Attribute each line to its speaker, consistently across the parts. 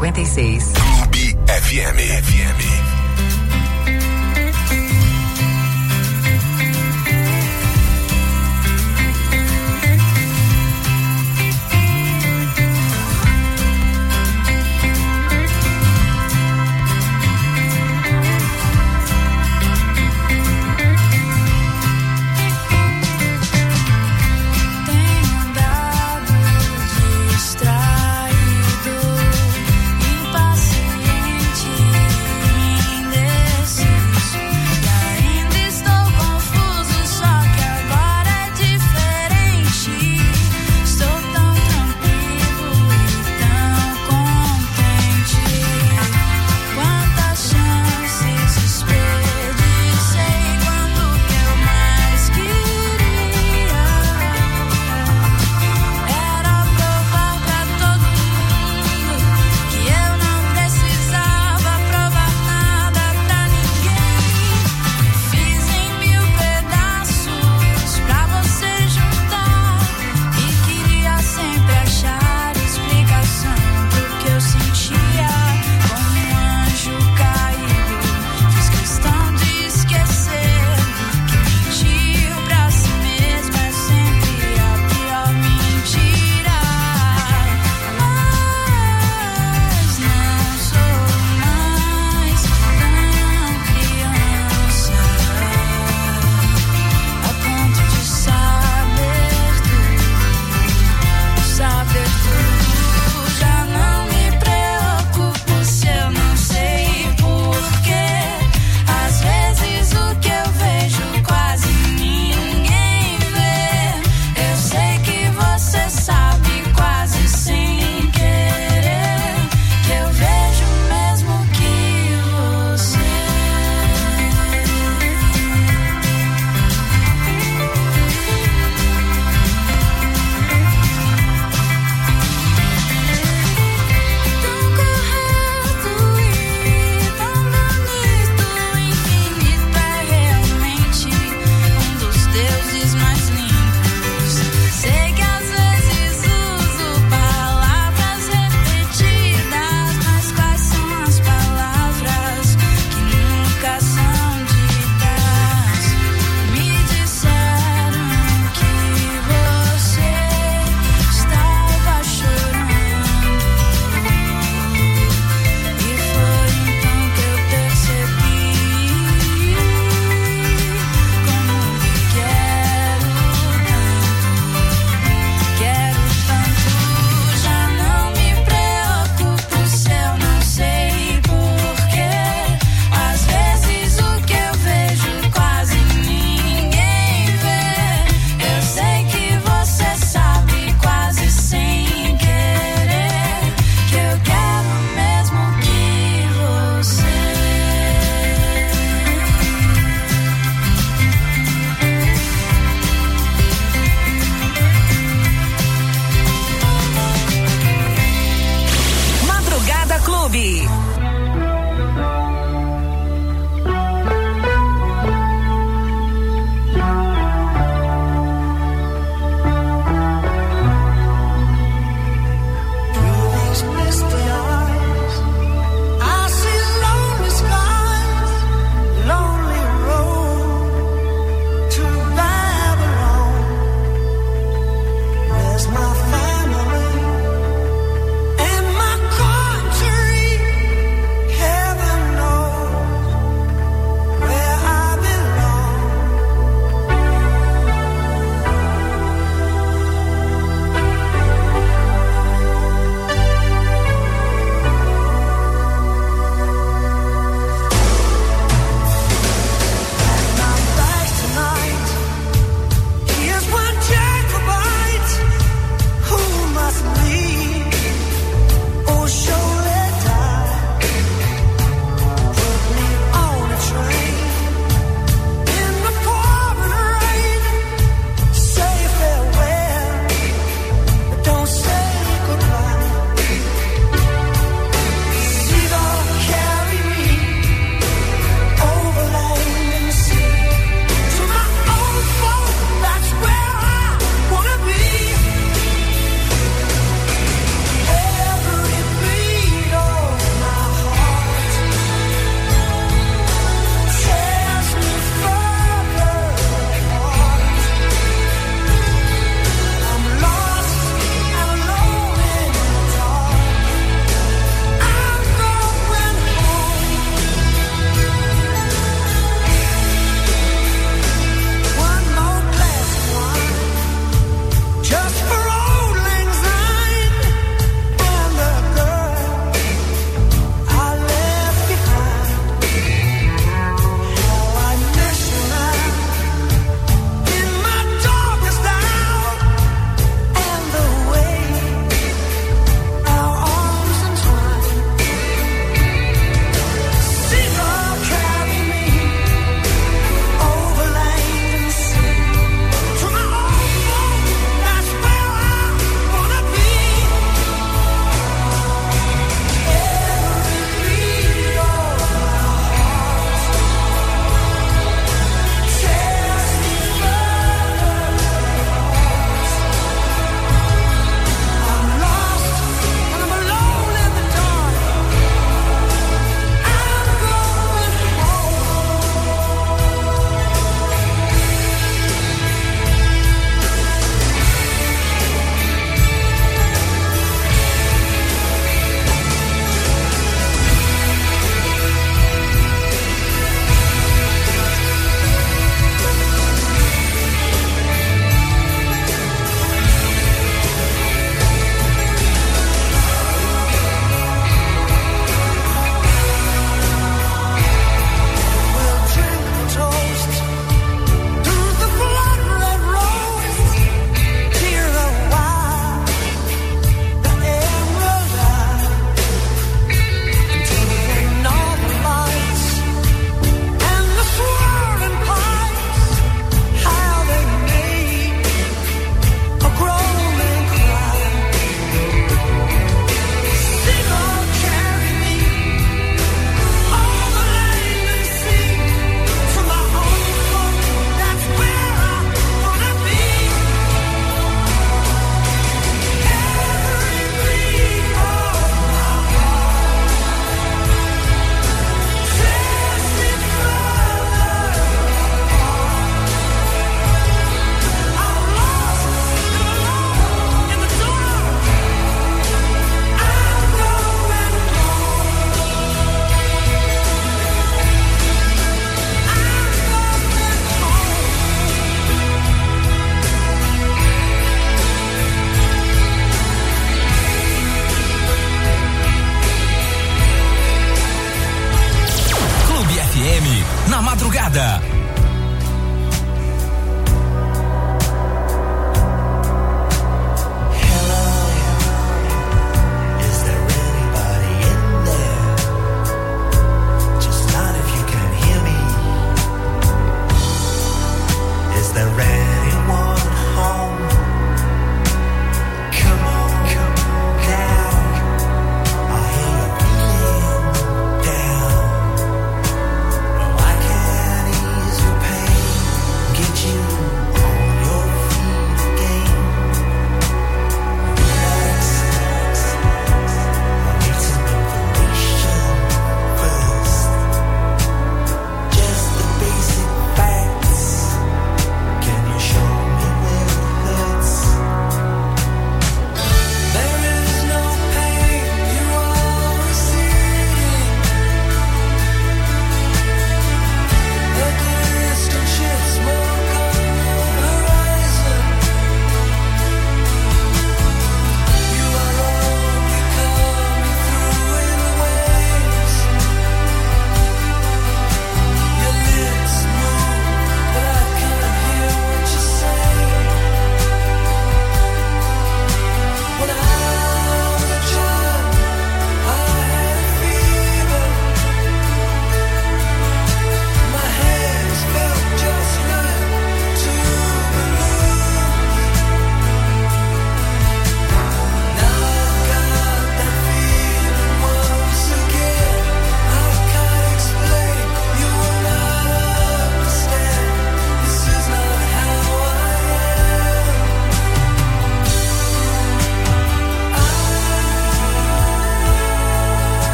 Speaker 1: 56.
Speaker 2: Clube FM.
Speaker 3: Distraído, impaciente.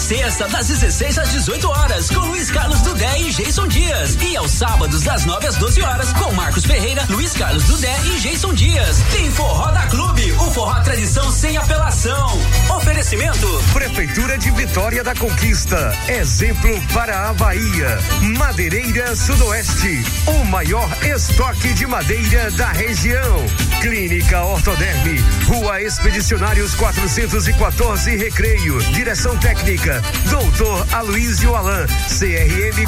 Speaker 1: sexta, das 16 às 18 horas, com Luiz Carlos Dudé e Jason Dias. E aos sábados, das 9 às 12 horas, com Marcos Ferreira, Luiz Carlos Dudé e Jason Dias. Tem Forró da Clube, o forró tradição sem apelação. Oferecimento:
Speaker 3: Prefeitura de Vitória da Conquista, exemplo para a Bahia. Madeireira Sudoeste, o maior estoque de madeira da região. Clínica Ortoderme, Rua Expedicionários 414, Recreio. Direção técnica, Doutor Aloísio Alan, CRM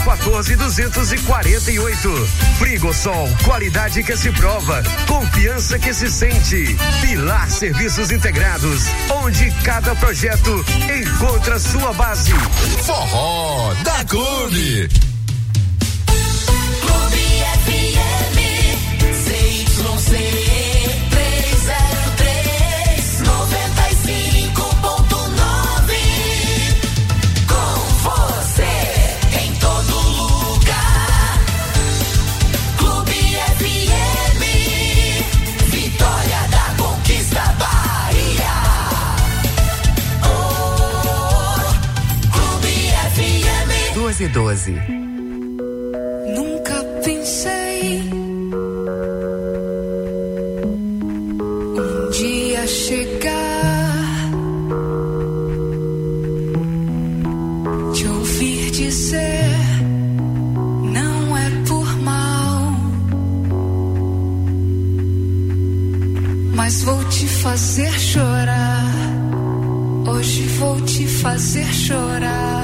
Speaker 3: 14248. Frigosol, qualidade que se prova, confiança que se sente. Pilar Serviços Integrados, onde cada projeto encontra sua base.
Speaker 2: Forró da Clube.
Speaker 4: Clube FM, CYC 303, 95.9. Com você em todo lugar. Clube FM, Vitória da Conquista, Bahia. Oh, Clube FM
Speaker 5: 12:12.
Speaker 4: Nunca pensei um dia chegar, te ouvir dizer não é por mal, mas vou te fazer chorar. Hoje vou te fazer chorar.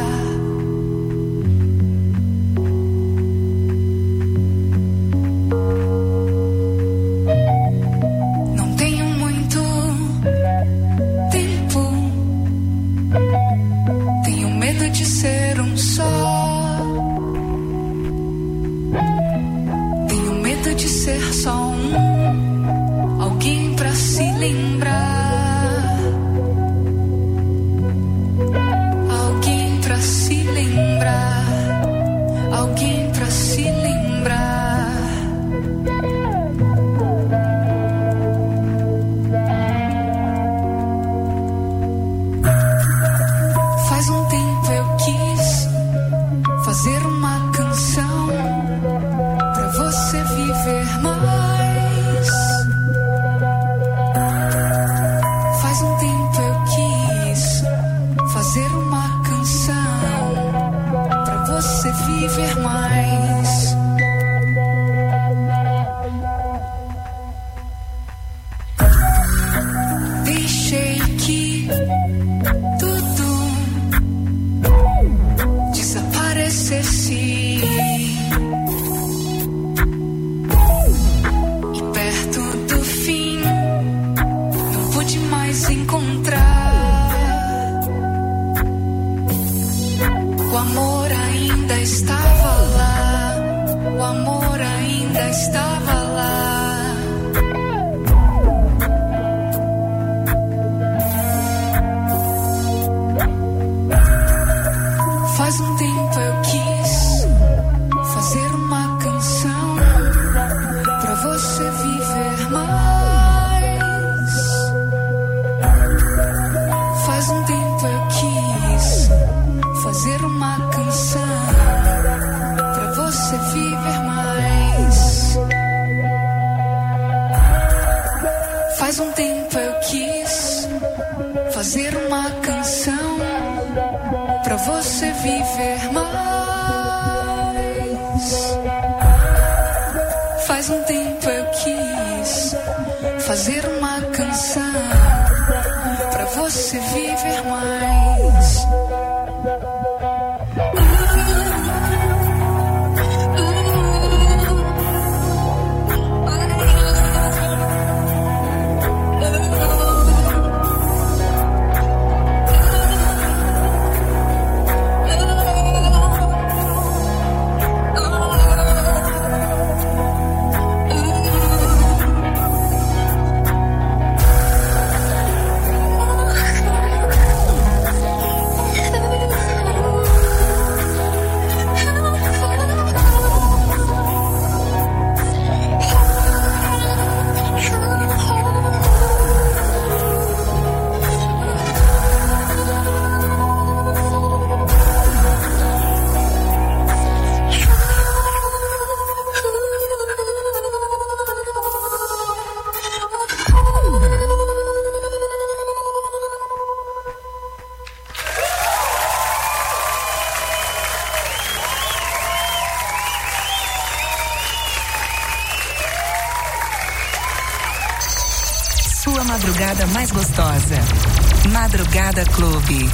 Speaker 5: madrugada mais gostosa. Madrugada Clube.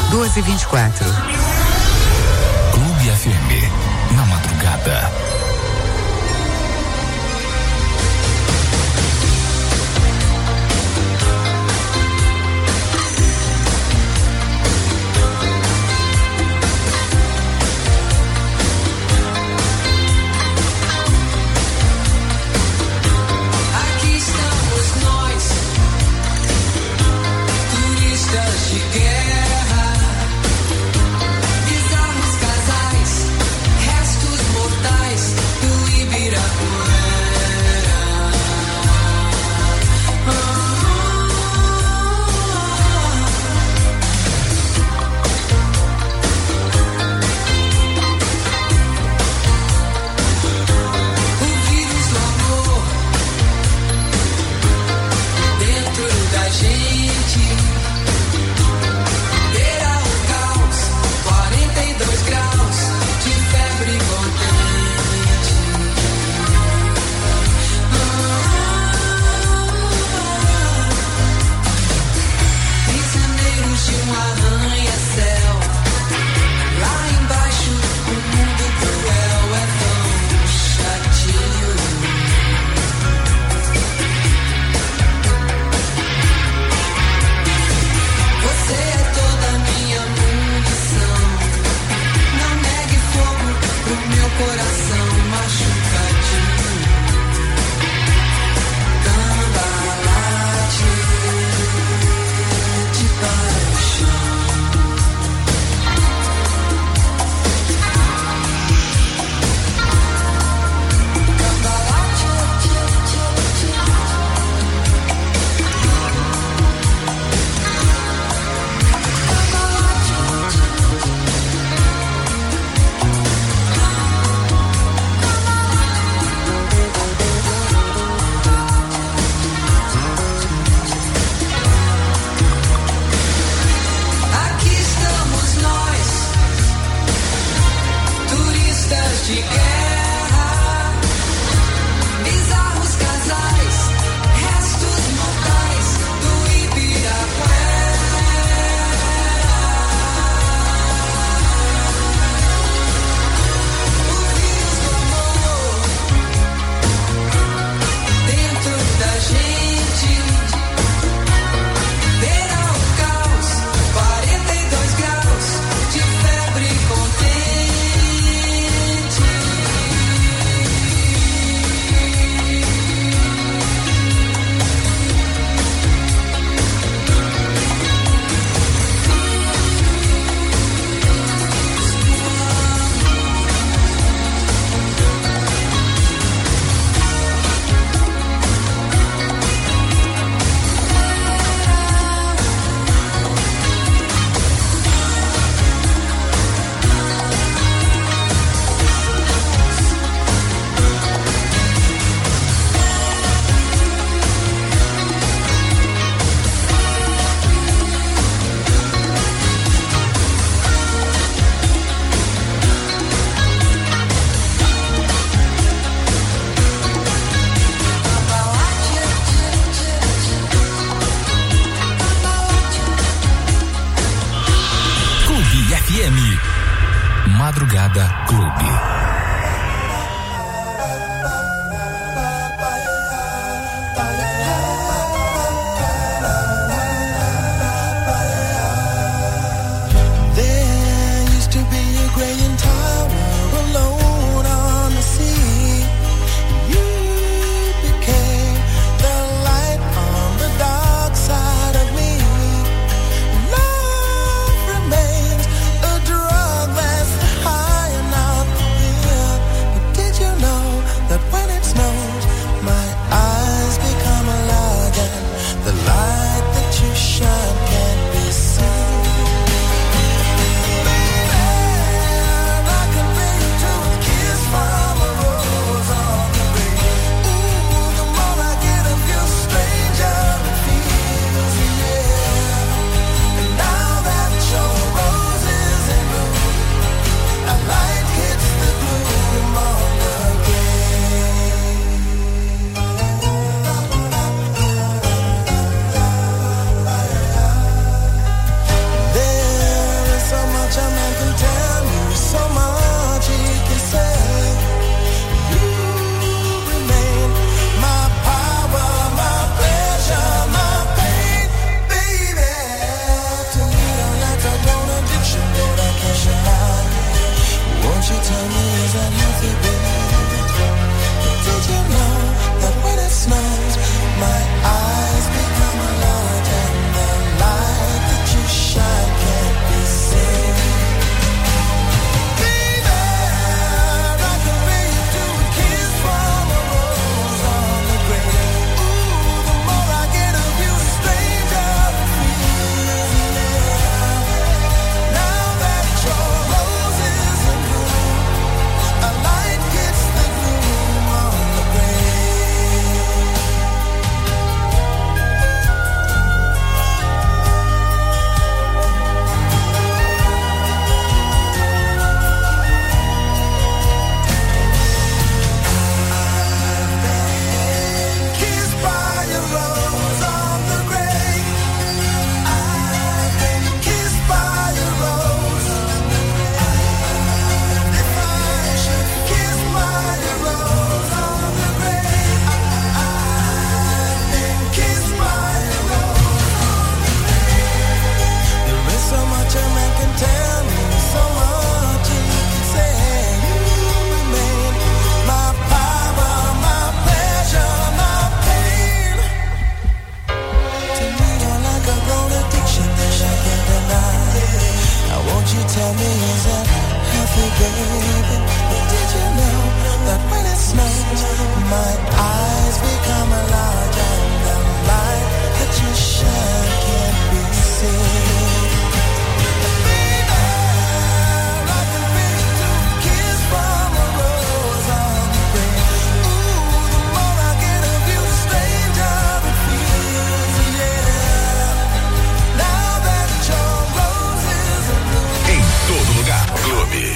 Speaker 5: 12h24.
Speaker 2: Clube FM, na madrugada. Madrugada Clube.
Speaker 6: Remains a drug that's high enough. you tell me is that happy, baby? But did you know that when it snows, my eyes become large and the light that you shine can't be seen?
Speaker 2: Todo lugar, Clube.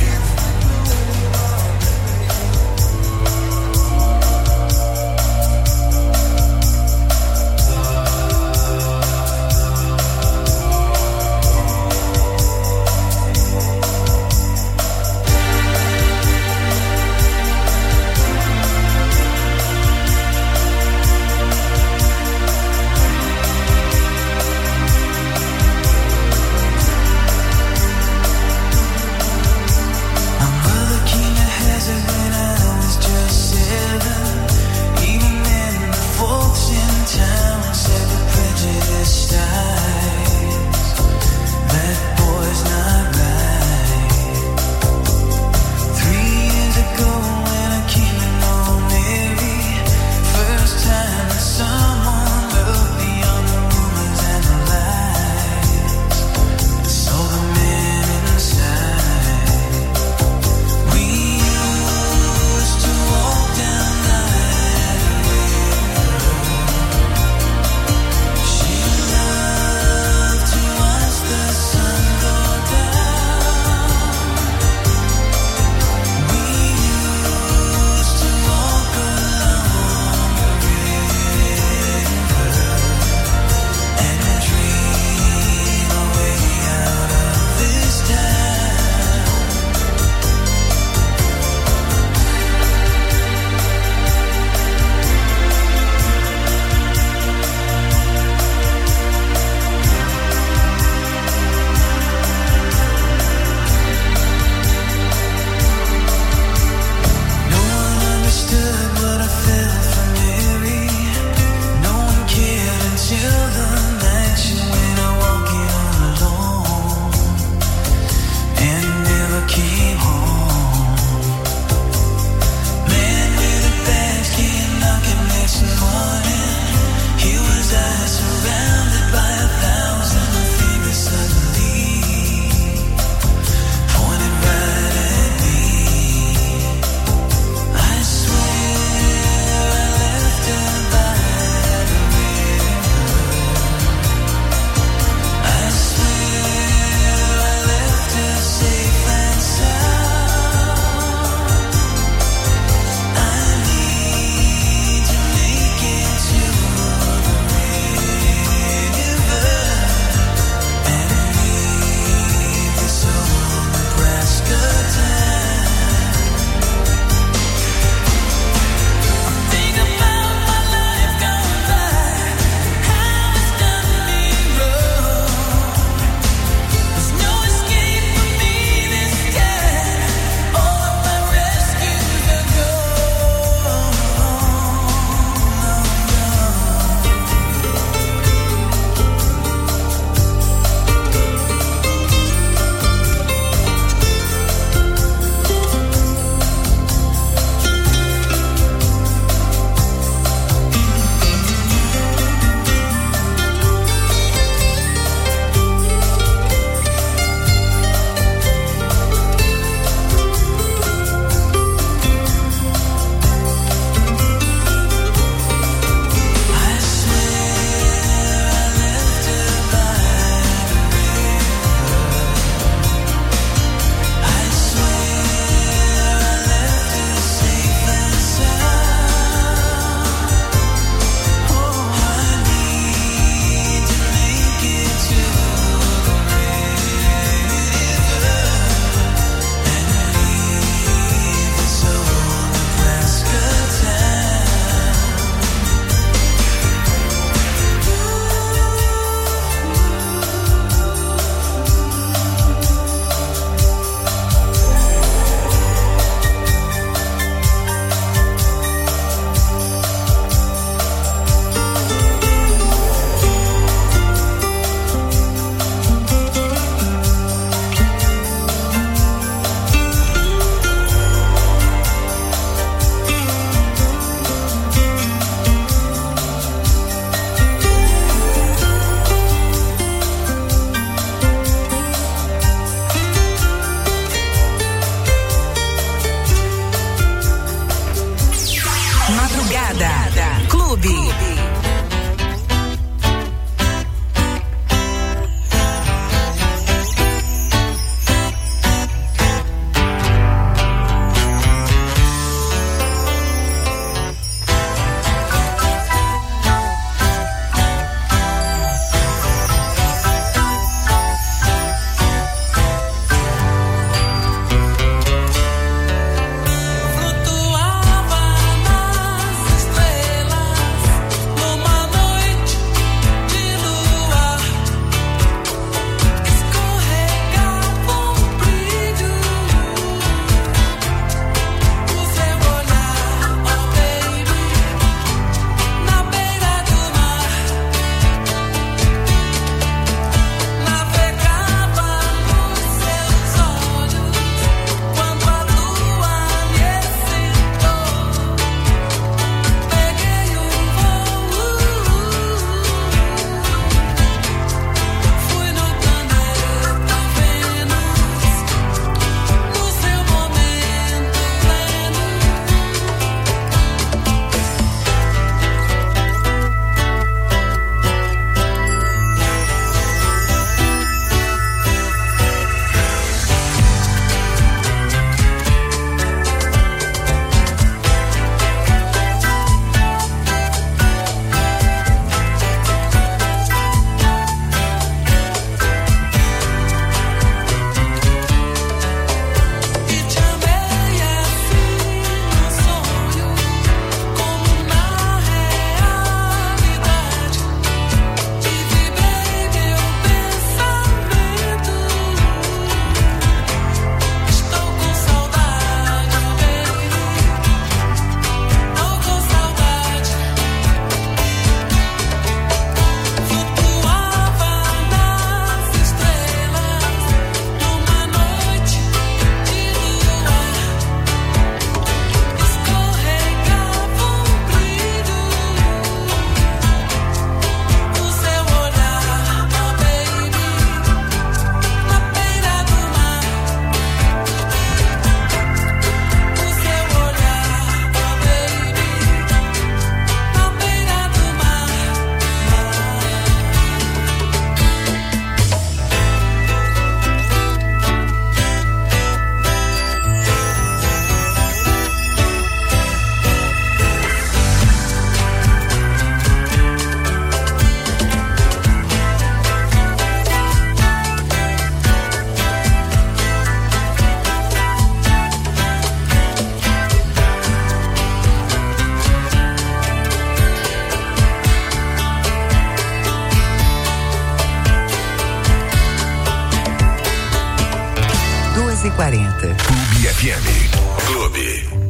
Speaker 5: 11h40.
Speaker 2: Clube FM. Clube.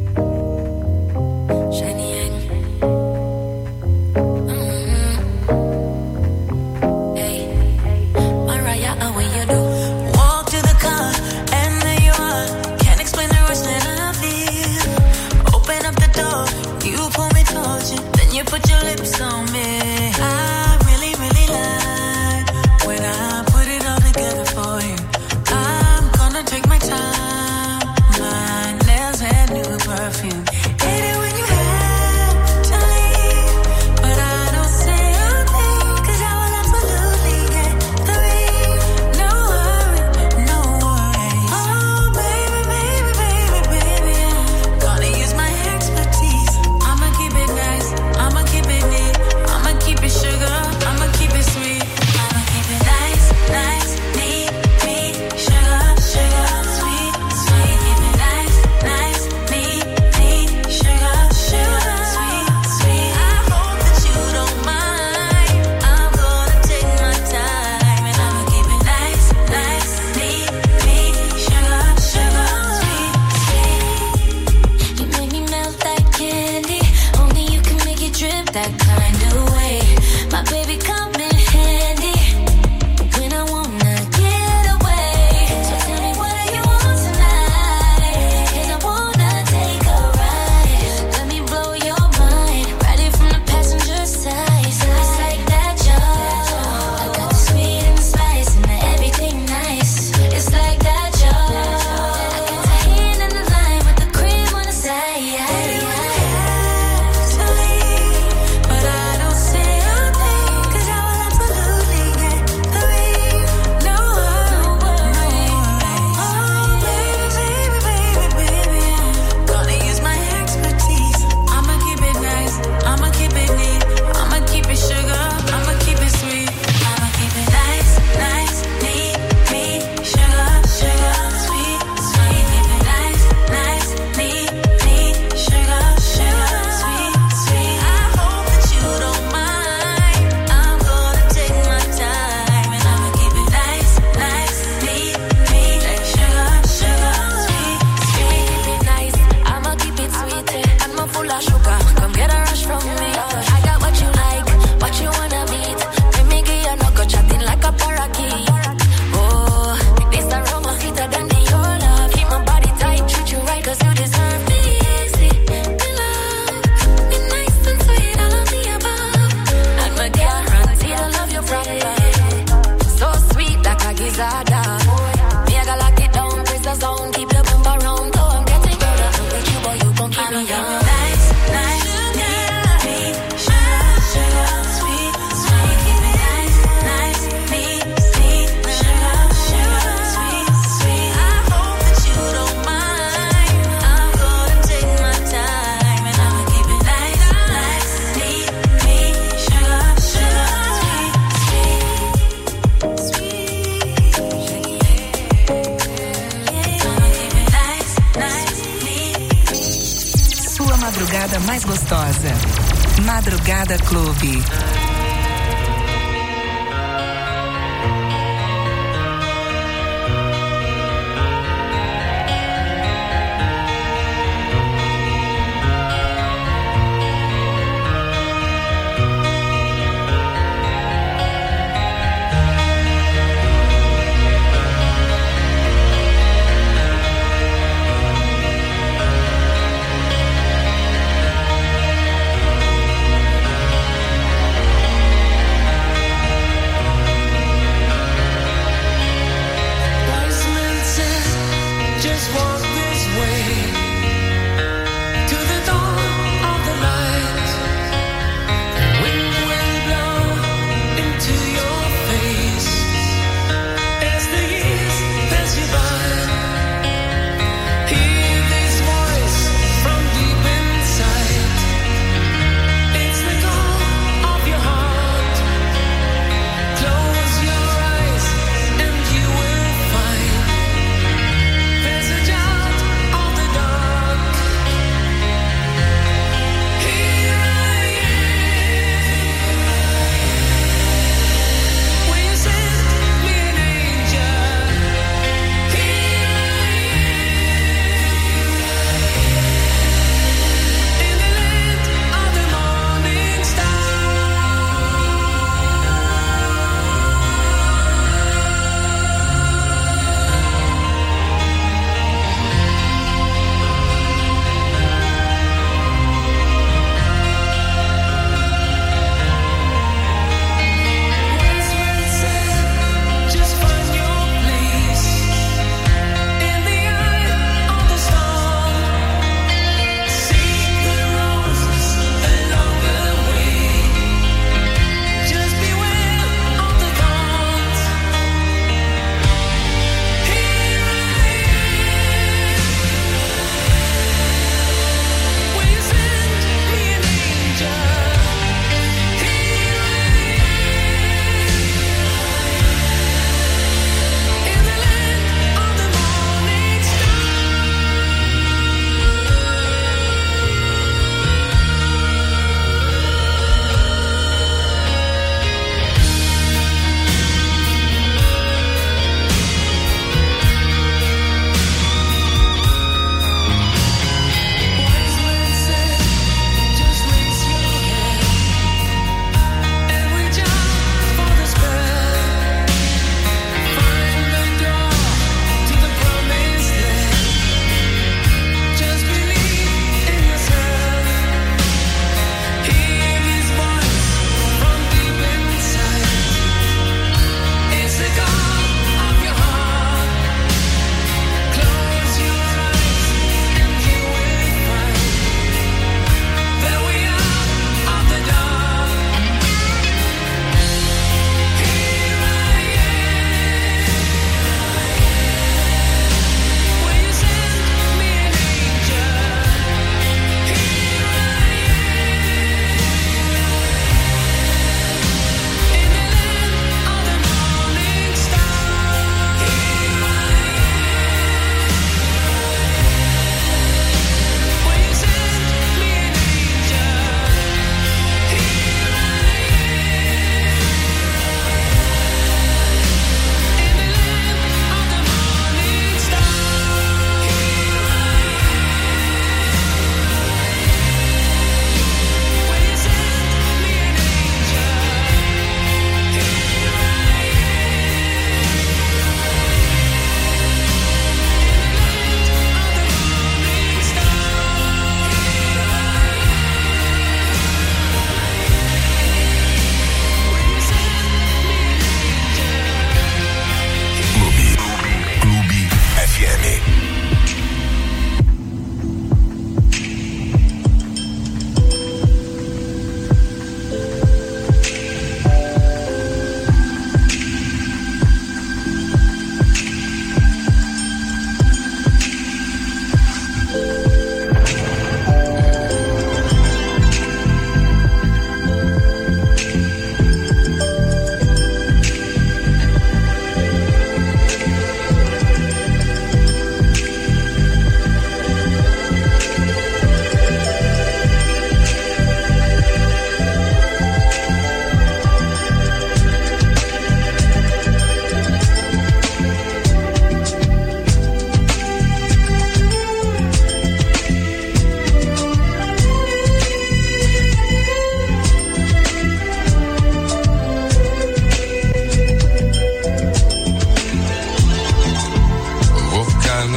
Speaker 7: Put your lips on me. I really, really like when I put it all together for you. I'm gonna take my time. My nails and new perfume. Hate it when you have to leave, but I don't say a thing, 'cause I will absolutely get the ring. No worry, no worry. Oh baby, baby, baby, baby, I'm gonna use my expertise. I'ma keep it nice. I'ma keep it neat, I'ma keep it sugar, I'ma keep it sweet. I'ma keep it nice, nice, neat, neat, sugar, sugar, sweet, sweet. Keep it nice, nice, neat, neat, sugar, sugar, sweet, sweet. I hope that you don't mind. I'm gonna take my time and I'ma keep it nice, nice, neat, neat, sugar, sugar, sweet, sweet. You make me melt like candy. Only you can make it drip that kind of way. My baby come in handy when I wanna get away. So tell me what do you want tonight, 'cause I wanna take a ride. Let me blow your mind, ride it from the passenger side. It's like that, y'all. I got the sweet and the spice and the everything nice. It's like that, y'all. I got the hand in the line with the cream on the side. But I don't say a thing, 'cause I will absolutely get the ring. No worry. Oh baby, baby, baby, baby, I'm gonna use my expertise. I'ma keep it nice, I'ma keep it neat, I'ma keep it sugar, I'ma keep it sweet. I'ma keep it nice, nice, neat, neat, sugar, sugar, sweet, sweet. Keep it nice, nice, neat, neat, sugar, sugar, sweet, sweet. I hope that you don't mind. I'm gonna take my time and I'ma keep it nice, nice, neat, neat, sugar, sugar, sweet, sweet. Keep it nice, I'ma keep it sweet. I'm full of sugar, come get a rush from me. I got what you like, what you wanna beat. Let me get your knuckle chatting like a parakeet. Oh, this aroma sweeter than the your love. Keep my body tight, treat you right, 'cause you deserve me. Easy, be love, be nice and sweet, all of the above. And my guarantee to love you proper. So sweet like a gizzard. Me I gotta lock it down, press the zone, keep the bumper round. Oh, I'm getting older, with you boy, you gon' keep me young. Nice, nice, neat, sugar, sugar, sweet, sweet. Keep it nice, nice, neat, neat, sugar, sugar, sweet, sweet. I hope that you don't mind. I'm gonna take my time and I'ma keep it nice, nice, neat, neat, sugar, sugar, sweet, sweet, I'ma keep it nice, nice, neat.
Speaker 5: Sua madrugada mais gostosa. Madrugada Clube.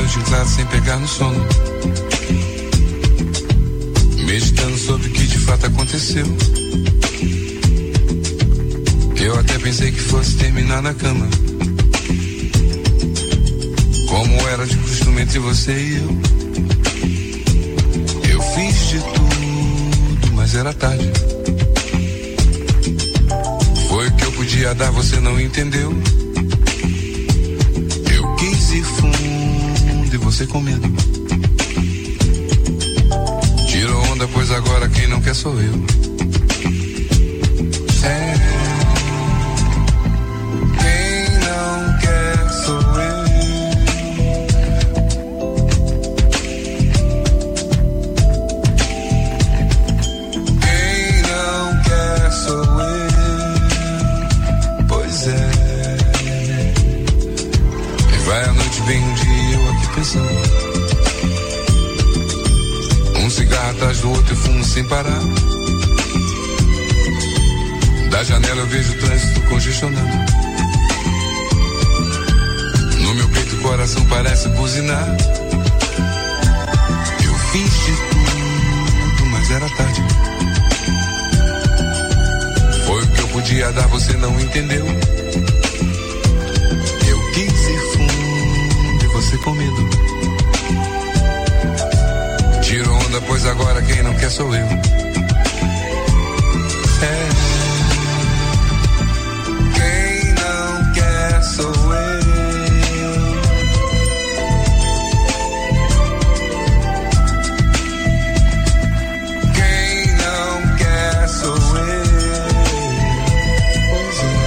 Speaker 8: noite em claro sem pegar no sono, meditando sobre o que de fato aconteceu. Eu até pensei que fosse terminar na cama, como era de costume entre você e eu. Eu fiz de tudo, mas era tarde. Foi o que eu podia dar, você não entendeu. Eu quis ir fundo e você com medo. Tirou onda, pois agora quem não quer sou eu. Quem não quer sou eu. Quem não quer sou eu. Pois é. E vai a noite, vem um dia eu aqui pensando, um cigarro atrás do outro e fumo sem parar. Da janela eu vejo o trânsito congestionado. No meu peito o coração parece buzinar. Eu fiz de tudo, mas era tarde. Foi o que eu podia dar, você não entendeu. Eu quis ir fundo e você com medo. Tiro onda, pois agora quem não quer sou eu. Quem não quer sou eu. Quem não quer sou eu. Pois é.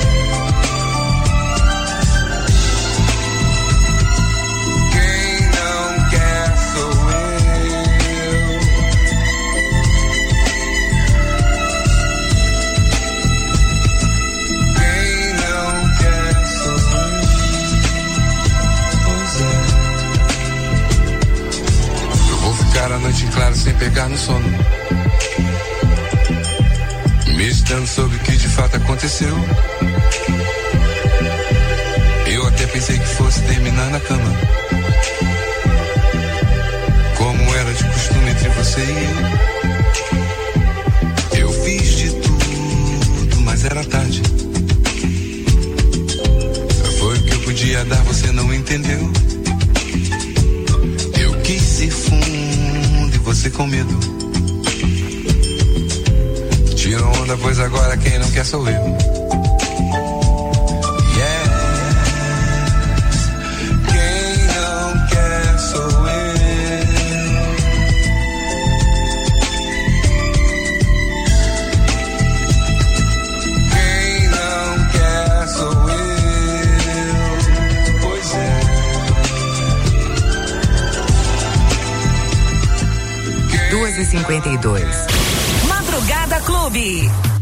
Speaker 8: Quem não quer sou eu. A noite em claro sem pegar no sono, meditando sobre o que de fato aconteceu. Eu até pensei que fosse terminar na cama, como era de costume entre você e eu. Eu fiz de tudo, mas era tarde. Foi o que eu podia dar, você não entendeu. Eu quis ir fundo, você com medo. Tira onda, pois agora quem não quer sou eu. Yes. Quem não quer sou eu. Quem não quer sou eu. Pois é.
Speaker 5: 2h52. Madrugada Clube.